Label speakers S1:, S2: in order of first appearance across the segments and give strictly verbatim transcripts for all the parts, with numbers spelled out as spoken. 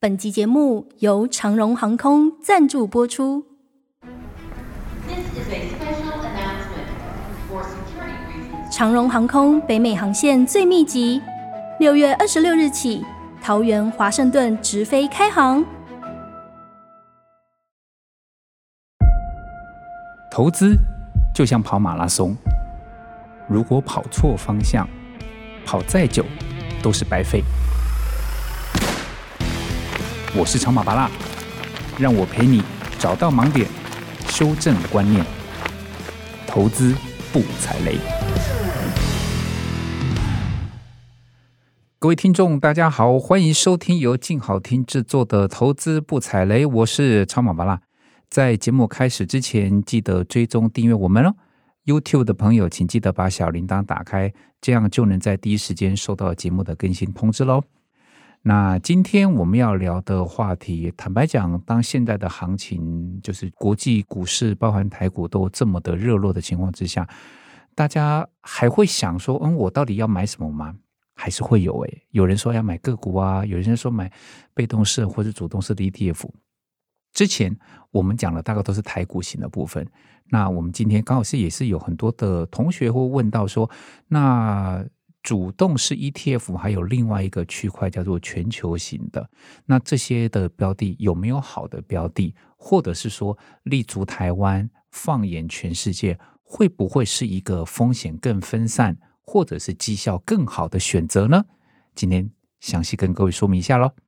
S1: 本集节目由长荣航空赞助播出。长荣航空北美航线最密集，六月二十六日起，桃园华盛顿直飞开航。
S2: 投资就像跑马拉松，如果跑错方向，跑再久都是白费。我是长马巴拉，让我陪你找到盲点，修正观念，投资不踩雷。各位听众大家好，欢迎收听由静好听制作的投资不踩雷，我是长马巴拉。在节目开始之前，记得追踪订阅我们哦。YouTube 的朋友请记得把小铃铛打开，这样就能在第一时间收到节目的更新通知咯。那今天我们要聊的话题，坦白讲，当现在的行情就是国际股市包含台股都这么的热络的情况之下，大家还会想说嗯，我到底要买什么吗？还是会有诶，有人说要买个股啊，有人说买被动式或者主动式的 E T F。 之前我们讲的大概都是台股型的部分，那我们今天刚好是也是有很多的同学会问到说，那主动式 E T F 还有另外一个区块叫做全球型的，那这些的标的有没有好的标的，或者是说立足台湾放眼全世界，会不会是一个风险更分散或者是绩效更好的选择呢？今天详细跟各位说明一下咯。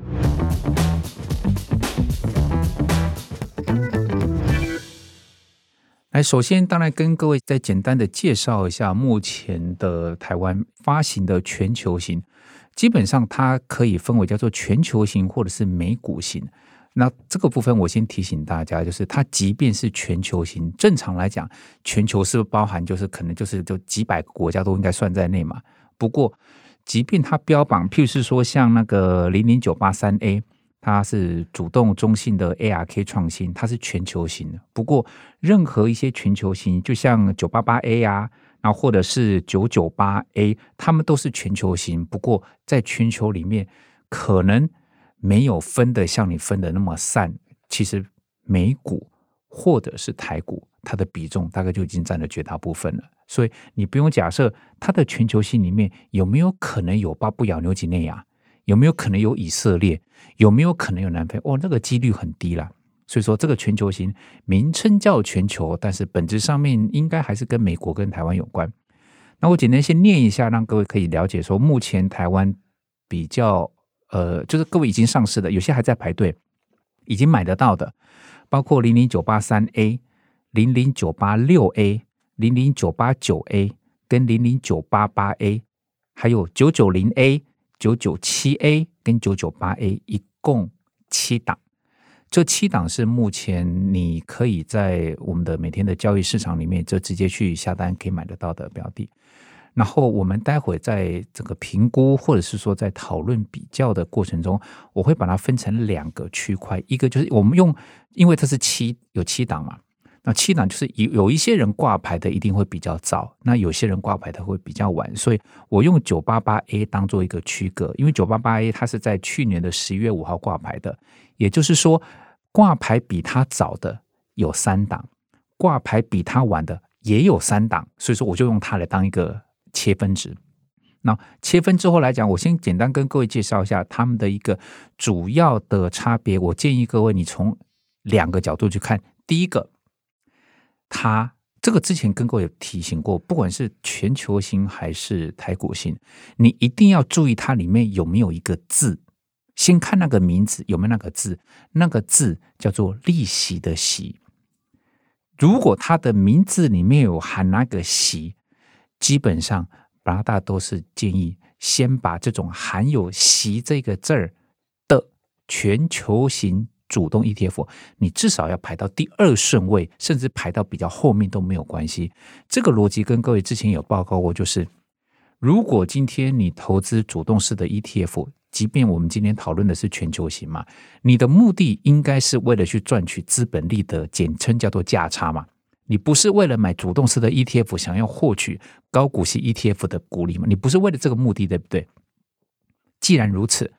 S2: 来，首先当然跟各位再简单的介绍一下目前的台湾发行的全球型，基本上它可以分为叫做全球型或者是美股型。那这个部分我先提醒大家，就是它即便是全球型，正常来讲全球是包含就是可能就是就几百个国家都应该算在内嘛。不过即便它标榜譬如是说像那个零零九八三 A，它是主动中性的 A R K 创新，它是全球型的。不过任何一些全球型，就像九八八 A 啊，然后或者是九九八 A， 它们都是全球型。不过在全球里面，可能没有分的像你分的那么散。其实美股或者是台股，它的比重大概就已经占了绝大部分了。所以你不用假设它的全球型里面有没有可能有巴布亚纽几内亚，有没有可能有以色列，有没有可能有南非？哦，那个几率很低啦。所以说这个全球型名称叫全球，但是本质上面应该还是跟美国跟台湾有关。那我简单先念一下，让各位可以了解说，目前台湾比较呃，就是各位已经上市的，有些还在排队，已经买得到的，包括零零九八三 A、零零九八六 A、零零九八九 A 跟零零九八八 A， 还有九九零 A、九九七 A 跟九九八 A， 一共七档。这七档是目前你可以在我们的每天的交易市场里面就直接去下单可以买得到的标的。然后我们待会在这个评估或者是说在讨论比较的过程中，我会把它分成两个区块，一个就是我们用，因为它是七有七档嘛，那七档就是有一些人挂牌的一定会比较早，那有些人挂牌的会比较晚，所以我用九八八 A 当做一个区隔，因为九八八 A 它是在去年的十一月五号挂牌的，也就是说挂牌比它早的有三档，挂牌比它晚的也有三档，所以说我就用它来当一个切分值。那切分之后来讲，我先简单跟各位介绍一下他们的一个主要的差别。我建议各位你从两个角度去看。第一个，它这个之前跟各位有提醒过，不管是全球型还是台股型，你一定要注意它里面有没有一个字。先看那个名字有没有那个字，那个字叫做利息的息。如果它的名字里面有含那个息，基本上巴拉大都是建议先把这种含有息这个字儿的全球型主动 E T F， 你至少要排到第二顺位，甚至排到比较后面都没有关系。这个逻辑跟各位之前有报告过，就是如果今天你投资主动式的 E T F， 即便我们今天讨论的是全球型嘛，你的目的应该是为了去赚取资本利得，简称叫做价差嘛。你不是为了买主动式的 E T F 想要获取高股息 E T F 的股利嘛？你不是为了这个目的，对不对？既然如此，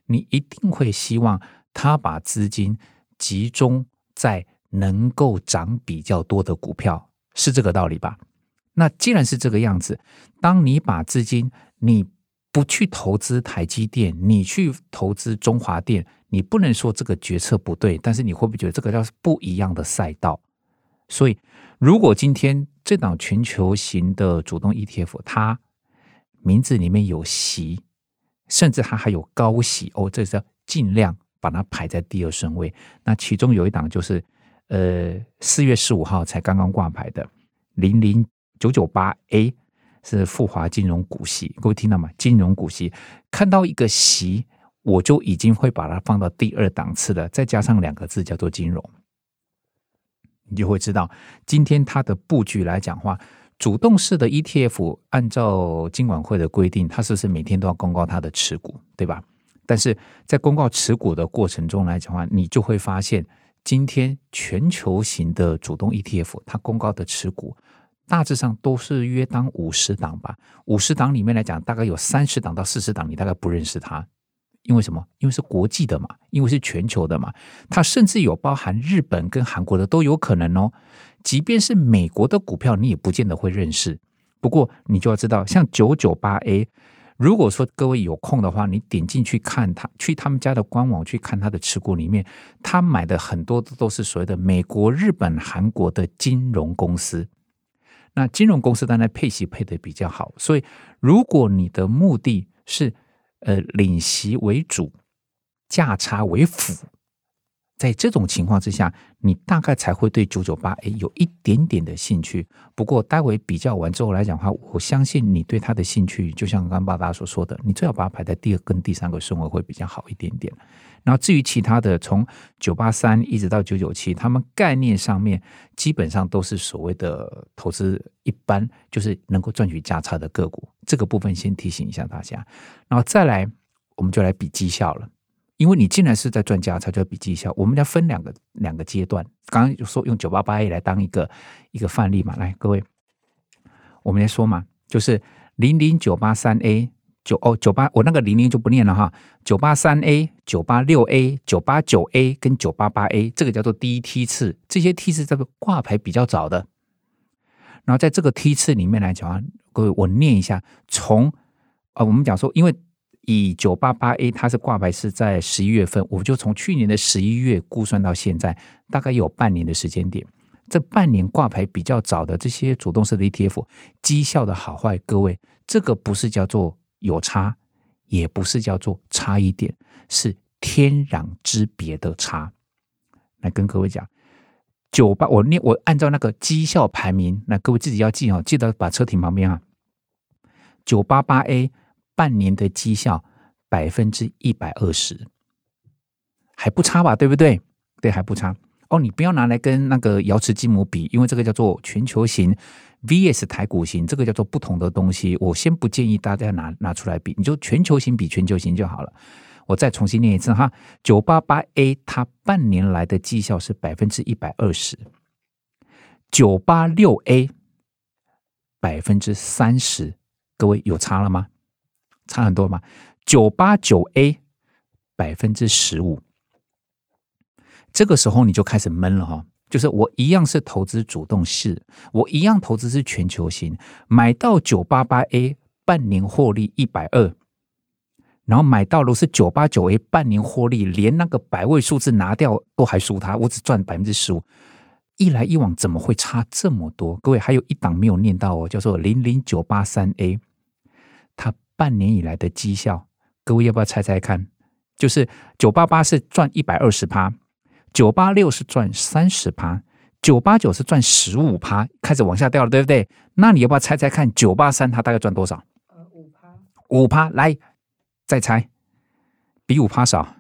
S2: 你一定会希望他把资金集中在能够涨比较多的股票，是这个道理吧？那既然是这个样子，当你把资金你不去投资台积电，你去投资中华电，你不能说这个决策不对，但是你会不会觉得这个叫不一样的赛道？所以如果今天这档全球型的主动 E T F 它名字里面有息，甚至它还有高息哦，这是要尽量把它排在第二顺位。那其中有一档就是呃四月十五号才刚刚挂牌的零零九九八 A， 是富华金融股息，各位听到吗？金融股息，看到一个息我就已经会把它放到第二档次了，再加上两个字叫做金融，你就会知道今天它的布局来讲话，主动式的 E T F 按照金管会的规定，它是不是每天都要公告它的持股，对吧？但是在公告持股的过程中来讲话，你就会发现今天全球型的主动 E T F 它公告的持股大致上都是约当五十档吧，五十档里面来讲大概有三十档到四十档你大概不认识它，因为什么？因为是国际的嘛，因为是全球的嘛，它甚至有包含日本跟韩国的都有可能哦。即便是美国的股票你也不见得会认识，不过你就要知道像九九八 A， 如果说各位有空的话，你点进去看它，去他们家的官网去看它的持股里面，他买的很多都是所谓的美国、日本、韩国的金融公司。那金融公司当然配息配得比较好，所以如果你的目的是呃领息为主，价差为辅，在这种情况之下，你大概才会对九九八 A 有一点点的兴趣。不过待会比较完之后来讲的话，我相信你对它的兴趣，就像刚刚巴达所说的，你最好把它排在第二跟第三个顺位会比较好一点点。然后至于其他的，从九八三一直到九九七，他们概念上面基本上都是所谓的投资一般，就是能够赚取价差的个股。这个部分先提醒一下大家，然后再来我们就来比绩效了。因为你既然是在赚价差，就要比绩效。我们要分两个两个阶段。刚刚就说用九八八 A 来当一个一个范例嘛，来各位，我们来说嘛，就是零零九八三 A 九哦九八，我那个零零就不念了哈，九八三 A、九八六 A、九八九 A 跟九八八 A， 这个叫做第一梯次，这些梯次这个挂牌比较早的。然后在这个梯次里面来讲啊，各位我念一下，从呃我们讲说，因为以九八八 A 它是挂牌是在十一月份，我就从去年的十一月估算到现在，大概有半年的时间点。这半年挂牌比较早的这些主动式的 E T F 绩效的好坏，各位这个不是叫做有差，也不是叫做差一点，是天壤之别的差。来跟各位讲，九八我念我按照那个绩效排名，那各位自己要记哦，记得把车停旁边啊。九八八 A半年的绩效百分之一百二十，还不差吧？对不对？对，还不差哦。你不要拿来跟那个瑶池金母比，因为这个叫做全球型 V S 台股型，这个叫做不同的东西。我先不建议大家拿拿出来比，你就全球型比全球型就好了。我再重新念一次哈，九八八 A 它半年来的绩效是百分之一百二十，九八六 A 百分之三十，各位有差了吗？差很多吗？九八九 A 百分之十五，这个时候你就开始闷了哈。就是我一样是投资主动式，我一样投资是全球型，买到九八八 A 半年获利一百二十，然后买到的是九八九 A 半年获利，连那个百位数字拿掉都还输他，我只赚百分之十五。一来一往怎么会差这么多？各位还有一档没有念到哦，叫做零零九八三 A。它半年以来的绩效，各位要不要猜猜看？就是九八八是赚 百分之一百二十， 九八六是赚 百分之三十， 九八九是赚 百分之十五， 开始往下掉了，对不对？那你要不要猜猜看九八三它大概赚多少？呃 百分之五， 来再猜，比 百分之五 少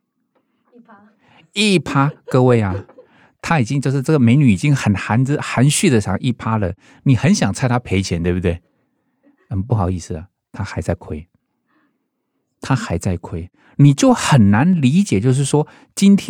S2: 百分之一， 各位啊，他已经就是这个美女已经很含着含蓄的讲 百分之一 了，你很想猜他赔钱，对不对？嗯，不好意思啊，他还在亏，他还在亏，你就很难理解，就是说今天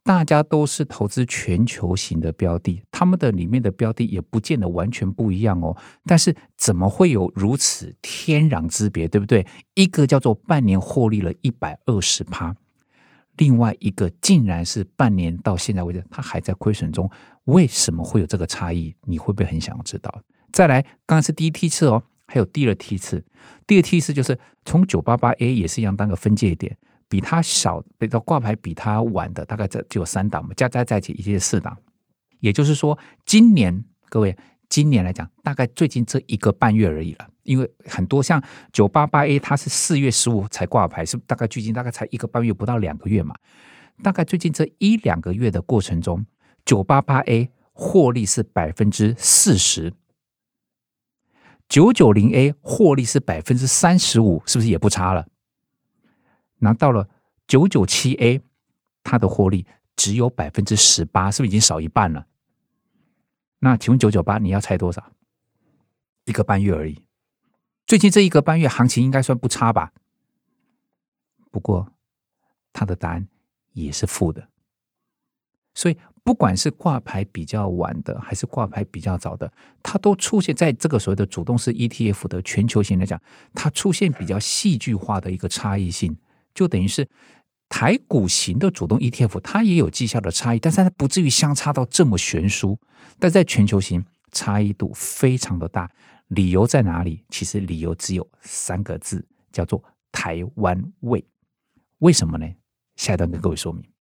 S2: 大家都是投资全球型的标的，他们的里面的标的也不见得完全不一样哦。但是怎么会有如此天壤之别，对不对？一个叫做半年获利了 百分之一百二十， 另外一个竟然是半年到现在为止它还在亏损中，为什么会有这个差异？你会不会很想要知道？再来，刚刚是第一梯次哦，还有第二梯次。第二梯次就是从 九八八 A 也是一样当个分界点，比它小，比到挂牌比它晚的大概只有三档，加加在一起已经是四档。也就是说，今年各位，今年来讲，大概最近这一个半月而已了。因为很多像 九八八 A 它是四月十五才挂牌，是大概距今大概才一个半月，不到两个月嘛。大概最近这一两个月的过程中， 九八八 A 获利是 百分之四十， 九九零 A 获利是 百分之三十五， 是不是也不差了？拿到了 九九七 A， 它的获利只有 百分之十八， 是不是已经少一半了？那请问九九八你要猜多少？一个半月而已。最近这一个半月行情应该算不差吧？不过它的答案也是负的。所以不管是挂牌比较晚的还是挂牌比较早的，它都出现在这个所谓的主动式 E T F 的全球型来讲，它出现比较戏剧化的一个差异性，就等于是台股型的主动 E T F 它也有绩效的差异，但是它不至于相差到这么悬殊，但在全球型差异度非常的大。理由在哪里？其实理由只有三个字，叫做台湾味。为什么呢？下一段跟各位说明。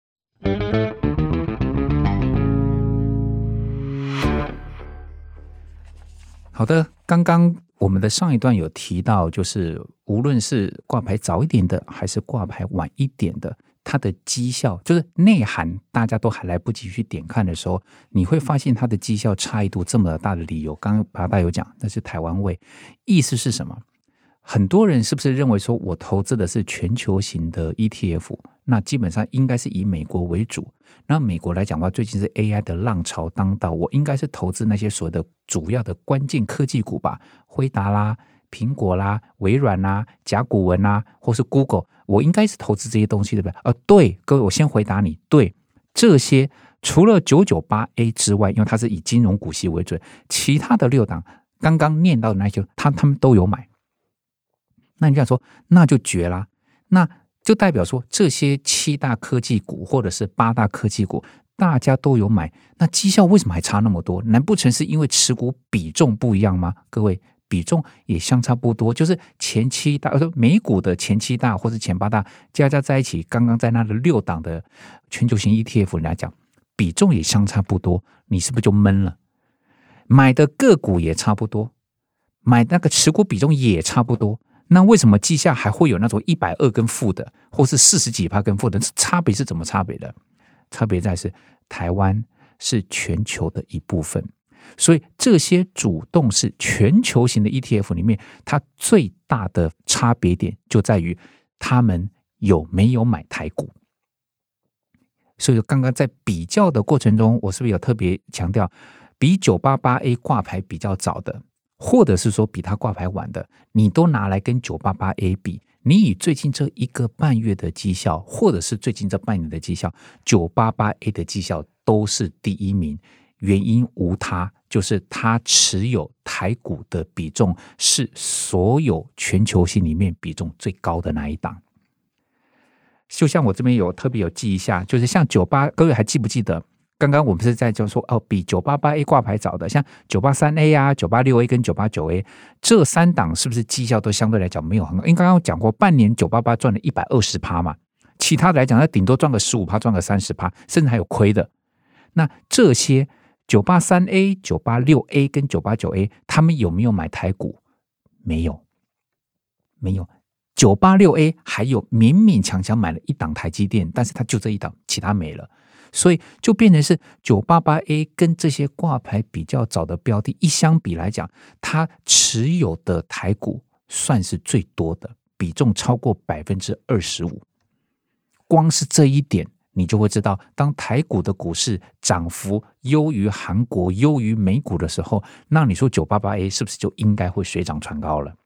S2: 好的，刚刚我们的上一段有提到，就是无论是挂牌早一点的还是挂牌晚一点的，它的绩效就是内涵大家都还来不及去点看的时候，你会发现它的绩效差异度这么大的理由，刚刚巴大有讲，那是台湾味。意思是什么？很多人是不是认为说我投资的是全球型的 E T F， 那基本上应该是以美国为主，那美国来讲的话，最近是 A I 的浪潮当道，我应该是投资那些所谓的主要的关键科技股吧，辉达啦、苹果啦、微软啦、甲骨文啦，或是 Google， 我应该是投资这些东西，对不对？呃，对，各位，我先回答你，对，这些除了 九九八 A 之外，因为它是以金融股息为准，其他的六档刚刚念到的那些，他他们都有买。那你这样说，那就绝啦，那就代表说这些七大科技股或者是八大科技股大家都有买，那绩效为什么还差那么多？难不成是因为持股比重不一样吗？各位，比重也相差不多，就是前七大美股的前七大或是前八大加加在一起，刚刚在那的六档的全球型 E T F 来讲，比重也相差不多，你是不是就闷了？买的个股也差不多，买那个持股比重也差不多，那为什么绩效还会有那种一百二十跟负的，或是四十几%跟负的？差别是怎么差别的？差别在是台湾是全球的一部分，所以这些主动是全球型的 E T F 里面，它最大的差别点就在于他们有没有买台股。所以刚刚在比较的过程中，我是不是有特别强调，比 九八八 A 挂牌比较早的，或者是说比它挂牌晚的，你都拿来跟 九八八 A 比，你以最近这一个半月的绩效，或者是最近这半年的绩效， 九八八 A 的绩效都是第一名，原因无他，就是它持有台股的比重是所有全球性里面比重最高的那一档。就像我这边有特别有记一下，就是像九八，各位还记不记得刚刚我们是在就说哦，比 九八八 A 挂牌早的，像 九八三 A 啊、九八六 A 跟 九八九 A 这三档是不是绩效都相对来讲没有很高？因为刚刚讲过，半年九八八赚了 百分之一百二十 嘛，其他的来讲，它顶多赚个 百分之十五， 赚个 百分之三十， 甚至还有亏的。那这些 九八三 A、九八六 A 跟 九八九 A 他们有没有买台股？没有，没有。九八六 A 还有勉勉强强买了一档台积电，但是它就这一档，其他没了。所以就变成是 九八八 A 跟这些挂牌比较早的标的一相比来讲，它持有的台股算是最多的，比重超过 百分之二十五。 光是这一点你就会知道，当台股的股市涨幅优于韩国优于美股的时候，那你说 九八八 A 是不是就应该会水涨船高了？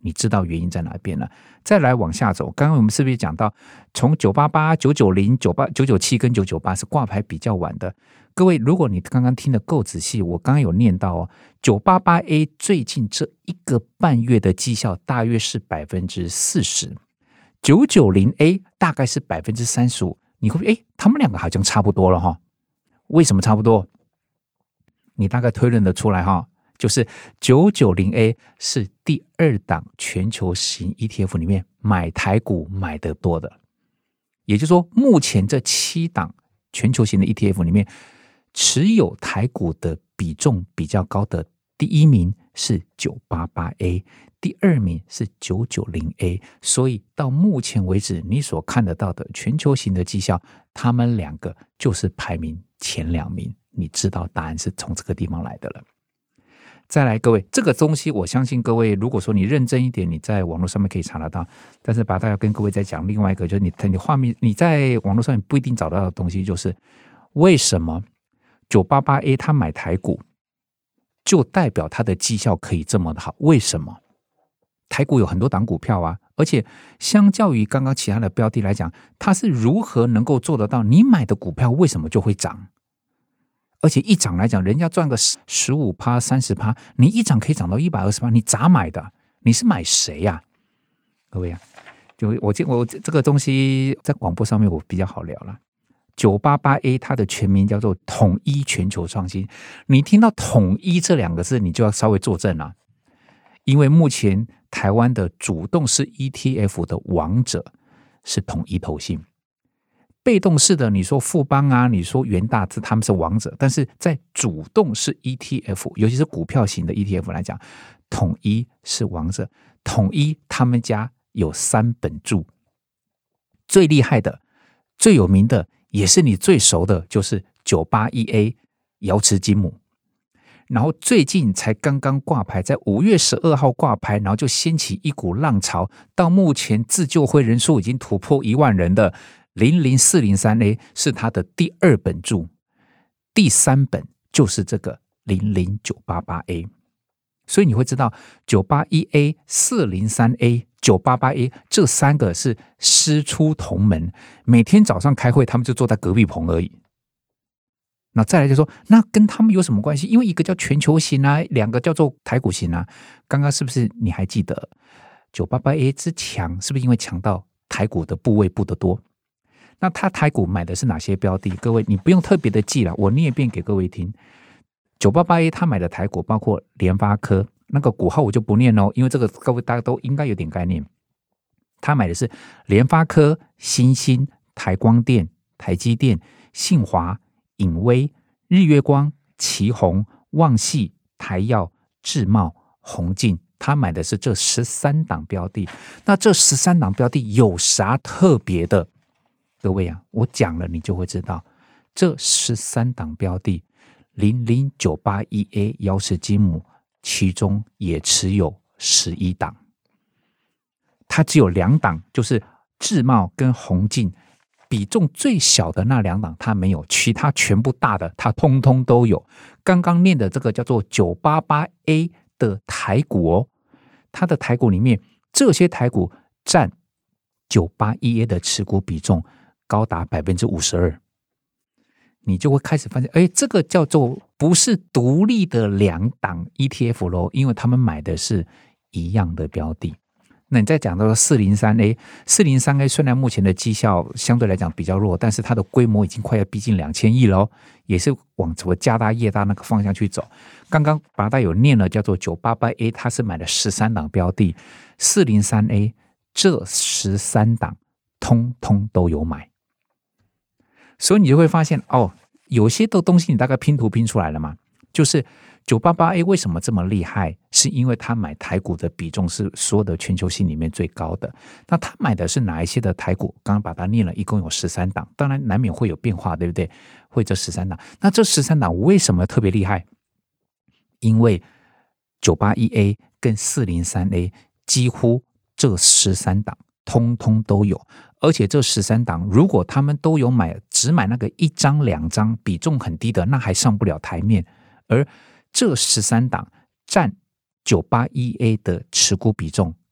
S2: 你知道原因在哪边了。再来往下走，刚刚我们是不是讲到从九八八、九九零、九八、九九七跟九九八是挂牌比较晚的？各位，如果你刚刚听得够仔细，我刚刚有念到哦，九八八 A 最近这一个半月的绩效大约是百分之四十，九九零 A 大概是百分之三十五。你会不会哎，他们两个好像差不多了哈？为什么差不多？你大概推论得出来哈。就是九九零 A 是第二档全球型 E T F 里面买台股买得多的，也就是说目前这七档全球型的 E T F 里面持有台股的比重比较高的，第一名是九八八 A， 第二名是九九零 A， 所以到目前为止你所看得到的全球型的绩效，他们两个就是排名前两名，你知道答案是从这个地方来的了。再来，各位，这个东西我相信各位，如果说你认真一点，你在网络上面可以查得到。但是把大家跟各位再讲另外一个，就是你你画面你在网络上面不一定找到的东西，就是为什么九八八 A 他买台股，就代表他的绩效可以这么的好？为什么？台股有很多档股票啊，而且相较于刚刚其他的标的来讲，它是如何能够做得到？你买的股票为什么就会涨？而且一涨来讲，人家赚个 百分之十五、百分之三十， 你一涨可以涨到 百分之一百二十， 你咋买的？你是买谁呀、啊？各位啊，就我我这个东西在广播上面我比较好聊了。九八八 A 它的全名叫做统一全球创新，你听到统一这两个字，你就要稍微作证了，因为目前台湾的主动式 E T F 的王者是统一投信。被动式的，你说富邦啊，你说元大，他们是王者，但是在主动式 E T F， 尤其是股票型的 E T F 来讲，统一是王者。统一他们家有三本柱，最厉害的、最有名的，也是你最熟的，就是九八一 A 瑶池金母。然后最近才刚刚挂牌，在五月十二号挂牌，然后就掀起一股浪潮，到目前自救会人数已经突破一万人的零零四零三 A 是它的第二本柱，第三本就是这个零零九八八 A， 所以你会知道九八一 A、四零三 A、九八八 A 这三个是师出同门，每天早上开会他们就坐在隔壁棚而已。那再来就说，那跟他们有什么关系？因为一个叫全球型啊，两个叫做台股型啊。刚刚是不是你还记得九八八 A 之强，是不是因为强到台股的部位布得多？那他台股买的是哪些标的？各位你不用特别的记了，我念一遍给各位听。九八八 A 他买的台股包括联发科，那个股号我就不念哦，因为这个各位大家都应该有点概念。他买的是联发科、新兴、台光电、台积电、信华、颖威、日月光、奇宏、旺矽、台耀、智茂、宏进，他买的是这十三档标的。那这十三档标的有啥特别的？各位啊，我讲了你就会知道，这十三档标的零零九八一 A 瑶池金母，其中也持有十一档，它只有两档，就是智茂跟宏进，比重最小的那两档它没有，其他全部大的它通通都有。刚刚念的这个叫做九八八 A 的台股哦，它的台股里面这些台股占九八一 A 的持股比重高达 百分之五十二， 你就会开始发现，哎，这个叫做不是独立的两档 E T F 咯，因为他们买的是一样的标的。那你再讲到四零三 A， 四零三 A 虽然目前的绩效相对来讲比较弱，但是它的规模已经快要逼近两千亿了，也是往什么家大业大那个方向去走。刚刚把大有念了，叫做九八八 A， 它是买了十三档标的，四零三 A 这十三档通通都有买。所以你就会发现哦，有些的东西你大概拼图拼出来了嘛，就是九八八 A 为什么这么厉害，是因为他买台股的比重是所有的全球性里面最高的。那他买的是哪一些的台股？刚刚把它念了，一共有十三档，当然难免会有变化，对不对？会这十三档，那这十三档为什么特别厉害？因为九八一 A 跟四零三 A 几乎这十三档通通都有，而且这十三档如果他们都有买，只买那个一张两张比重很低的，那还上不了台面。而这十三档占九八一 A 的持股比重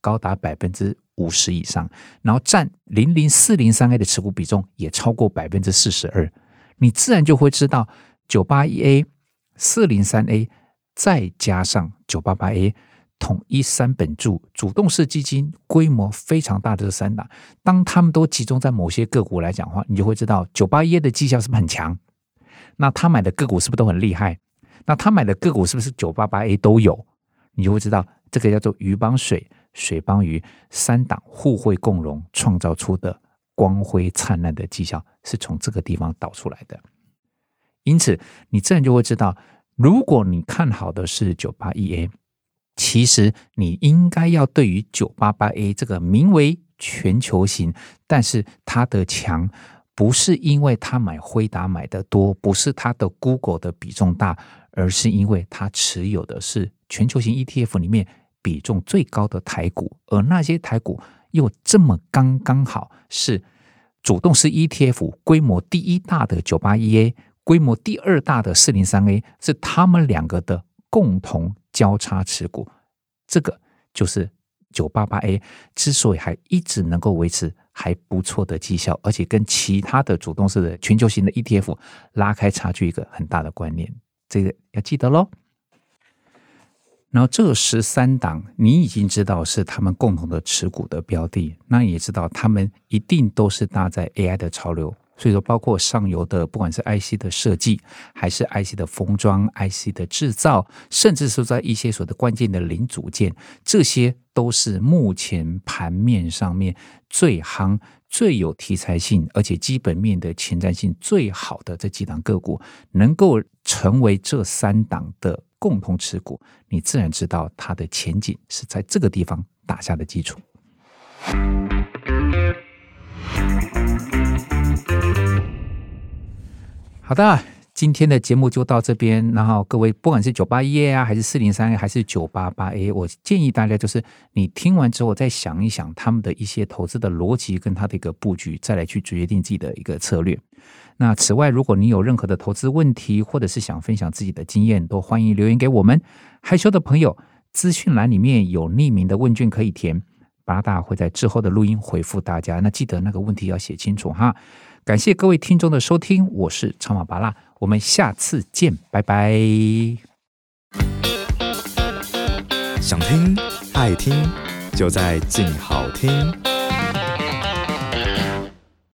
S2: 高达百分之五十以上，然后占零零四零三 A 的持股比重也超过百分之四十二，你自然就会知道九八一 A、四零三 A 再加上九八八 A。统一三本柱主动式基金规模非常大的这三档，当他们都集中在某些个股来讲的话，你就会知道九八一 A 的绩效是不是很强？那他买的个股是不是都很厉害？那他买的个股是不是九八八 A 都有？你就会知道这个叫做鱼帮水，水帮鱼，三档互惠共荣创造出的光辉灿烂的绩效是从这个地方导出来的。因此你自然就会知道，如果你看好的是九八一 A，其实你应该要对于九八八 A 这个名为全球型，但是它的强不是因为它买辉达买的多，不是它的 Google 的比重大，而是因为它持有的是全球型 E T F 里面比重最高的台股，而那些台股又这么刚刚好是主动式 E T F 规模第一大的九八一 A， 规模第二大的四零三 A， 是他们两个的共同交叉持股，这个就是九八八 A 之所以还一直能够维持还不错的绩效，而且跟其他的主动式的全球型的 E T F 拉开差距，一个很大的观念，这个要记得咯。然后这十三档你已经知道是他们共同的持股的标的，那你也知道他们一定都是搭在 A I 的潮流，所以说包括上游的不管是 I C 的设计，还是 I C 的封装， I C 的制造，甚至是在一些所谓的关键的零组件，这些都是目前盘面上面最夯、最有题材性，而且基本面的前瞻性最好的这几档个股，能够成为这三档的共同持股，你自然知道它的前景是在这个地方打下的基础。好的，今天的节目就到这边。然后各位，不管是九八一 A 啊，还是四零三 A， 还是九八八 A， 我建议大家就是你听完之后再想一想他们的一些投资的逻辑跟他的一个布局，再来去决定自己的一个策略。那此外，如果你有任何的投资问题，或者是想分享自己的经验，都欢迎留言给我们。害羞的朋友，资讯栏里面有匿名的问卷可以填，巴拉大会在之后的录音回复大家。那记得那个问题要写清楚哈。感谢各位听众的收听，我是超马巴拉，我们下次见，拜拜。
S3: 想听爱听，就在静好听。